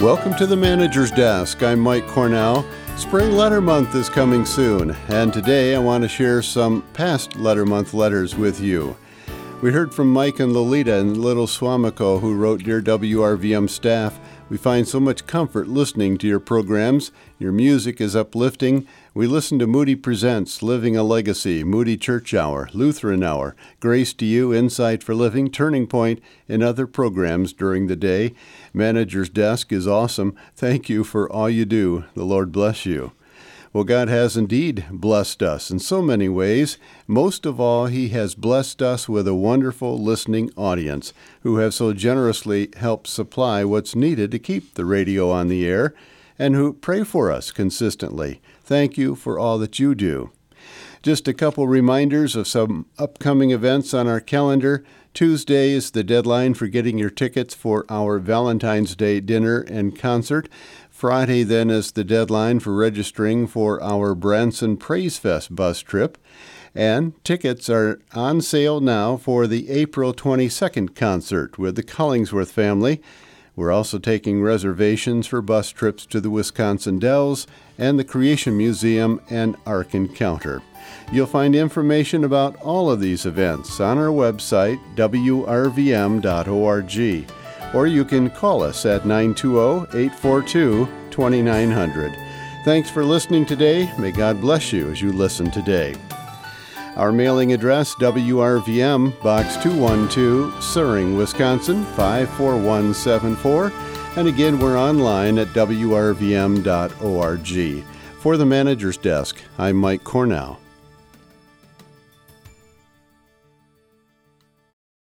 Welcome to the Manager's Desk. I'm Mike Cornell. Spring Letter Month is coming soon, and today I want to share some past Letter Month letters with you. We heard from Mike and Lolita in Little Suamico, who wrote, "Dear WRVM staff, we find so much comfort listening to your programs. Your music is uplifting. We listen to Moody Presents, Living a Legacy, Moody Church Hour, Lutheran Hour, Grace to You, Insight for Living, Turning Point, and other programs during the day. Manager's Desk is awesome. Thank you for all you do. The Lord bless you." Well, God has indeed blessed us in so many ways. Most of all, He has blessed us with a wonderful listening audience who have so generously helped supply what's needed to keep the radio on the air and who pray for us consistently. Thank you for all that you do. Just a couple reminders of some upcoming events on our calendar. Tuesday is the deadline for getting your tickets for our Valentine's Day dinner and concert. Friday, then, is the deadline for registering for our Branson Praise Fest bus trip. And tickets are on sale now for the April 22nd concert with the Collingsworth family. We're also taking reservations for bus trips to the Wisconsin Dells and the Creation Museum and Ark Encounter. You'll find information about all of these events on our website, wrvm.org, or you can call us at 920-842-2900. Thanks for listening today. May God bless you as you listen today. Our mailing address, WRVM, Box 212, Suring, Wisconsin, 54174. And again, we're online at wrvm.org. For the Manager's Desk, I'm Mike Cornell.